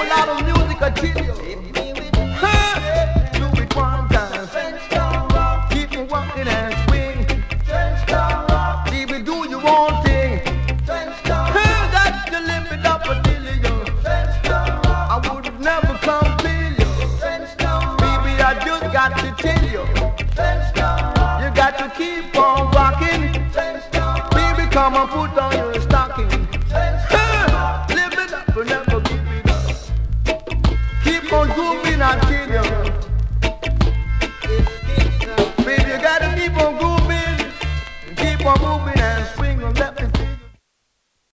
lot of music, I tell you. Do it one time. Keep me walking and swing. Baby, do your own thing. Got to live it up until you. I would never come to you. Baby, I just got to tell you. You got to keep on rocking. Baby, come and put on